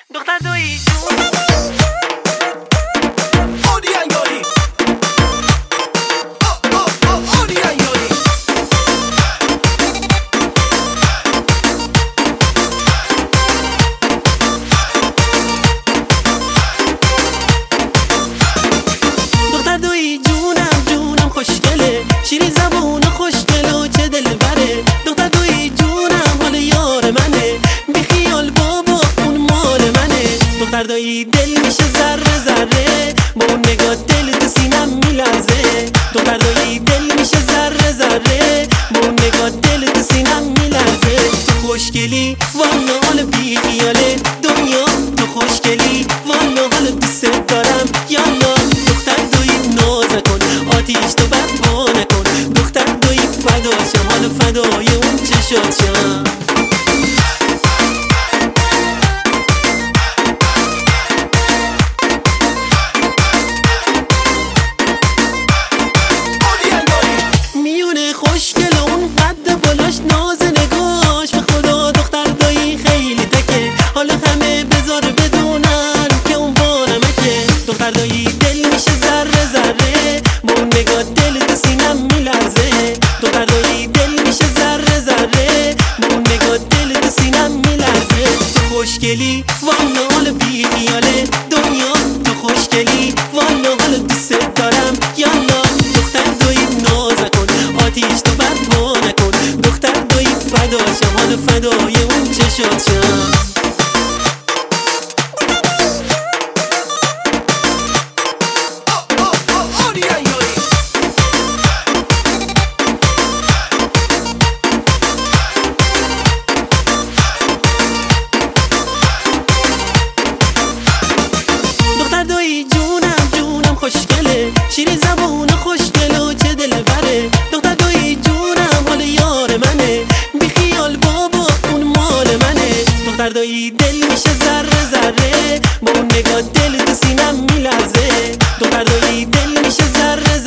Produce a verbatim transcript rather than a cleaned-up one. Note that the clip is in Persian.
دختر دویی جون شیرین زبون خوشگل و چه دلبره. دختر دویی جونم حال یار منه، بی خیال بابا اون مال منه. دختر دویی دل میشه ذره ذره، با اون نگاه دل تو سینم میلرزه. دختر دویی دل میشه ذره ذره، با اون نگاه دل تو سینم میلرزه. تو خوشگلی والا حال بی خیاله دنیا، تو خوشگلی والا حال دوست دارم یالا. دختر دویی ناز کن آتیش تو بر فدای اون چشاتم. میونه خوشگل اون قد بالاش ناز نگاش، به خدا دختر دایی خیلی تکه، حالا همه بذار بدونن که اون بانمکه. دختر دایی دل میشه ذره ذره، با اون نگاه دل تو سینم میلرزه. دختر دایی خوشگلی والا حال بی خیاله دنیا، تو خوشگلی والا حال دوست دارم یالا. دختر دویی ناز کن آتیش تو برپا نکن، دختر دویی فداشم حال فدای اون چشاتم. شیرین زبون خوشگل و چه دلبره. دختر دویی جونم حال یار منه، بی خیال بابا اون مال منه. دختر دویی دل میشه ذره ذره، با اون نگاه دل تو سینم میلرزه. دختر دویی دل میشه ذره